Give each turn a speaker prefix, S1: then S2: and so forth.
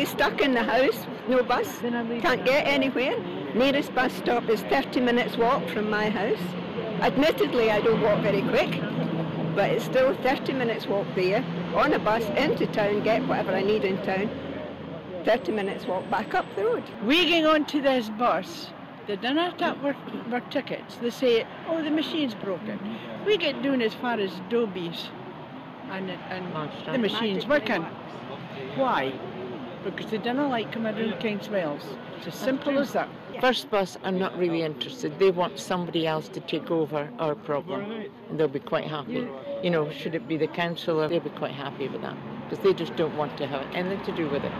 S1: be stuck in the house, no bus, can't get anywhere. Nearest bus stop is 30 minutes walk from my house. Admittedly, I don't walk very quick, but it's still 30 minutes walk there, on a bus, into town, get whatever I need in town, 30 minutes walk back up the road.
S2: We getting onto this bus, they don't have to up our tickets. They say, oh, the machine's broken. We get down as far as Dobies, and the machine's working. Why? Because they don't like coming down King's Wells. It's as simple as that.
S3: First bus, I'm not really interested. They want somebody else to take over our problem, and they'll be quite happy. You know, should it be the council, they'll be quite happy with that, because they just don't want to have anything to do with it.